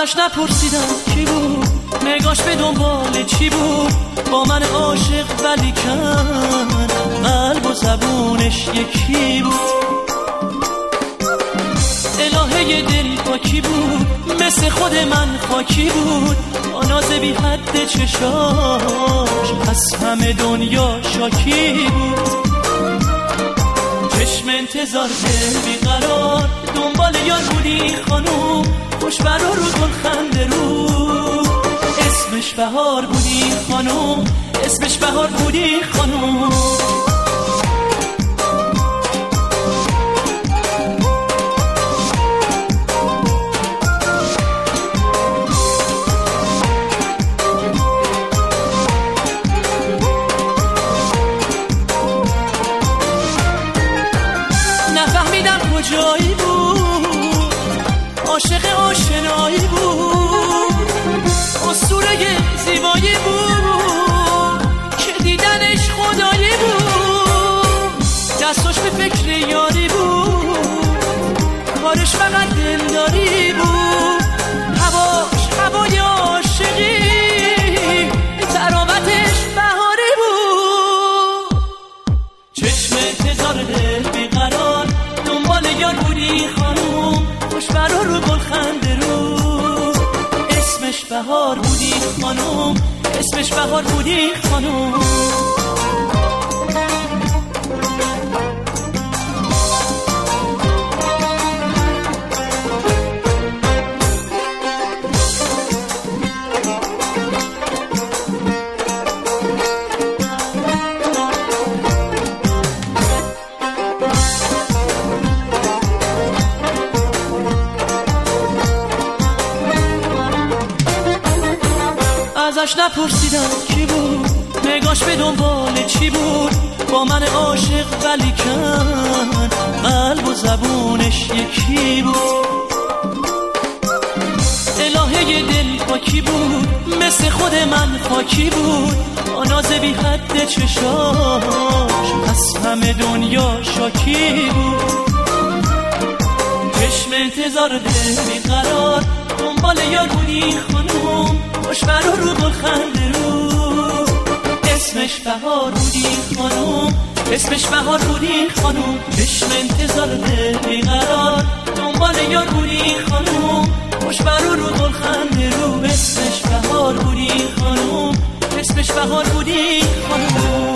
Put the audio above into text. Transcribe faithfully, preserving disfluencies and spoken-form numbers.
ازش نپرسیدم کی بود، نگاش به دنبال چی بود، با من عاشق ولی کن قلب و زبونش یکی بود. الهه دل پاکی بود، مثل خود من خاکی بود، با ناز بی حد چشاش از همه دنیا شاکی بود. چشم انتظار دل بیقرار، دنبال یار بودی خانوم، خوش برا رو گل خنده رو، اسمش بهار بودی خانوم، اسمش بهار بودی خانوم. نفهمیدم کجایی بود، عاشق آشنایی بود، اسطوره زیبایی بود که دیدنش خدایی بود. دستاش به فکر یاری بود، کارش فقط دلداری بود، هواش هوای عاشقی، تراوتش بهاری بود. چشم انتظار دل بیقرار، دنبال یار بودی خانوم، خوش برا رو گل خنده رو، اسمش بهار بودی خانوم، اسمش بهار بودی خانوم. ازش نپرسیدم کی بود، نگاش به دنبال چی بود، با من عاشق ولی کن قلب و زبونش یکی بود. الهه دل پاکی بود، مثل خود من خاکی بود، با ناز بی حد چشاش از همه دنیا شاکی بود. چشم انتظار دل بیقرار، دنبال یار بودی خانوم، خوش برا رو گل خنده رو، اسمش بهار بودی خانوم، اسمش بهار بودی خانوم. چشم انتظار دل بیقرار، دنبال یار بودی خانوم، خوش برا رو گل خنده رو، اسمش بهار بودی خانوم، اسمش بهار بودی خانوم.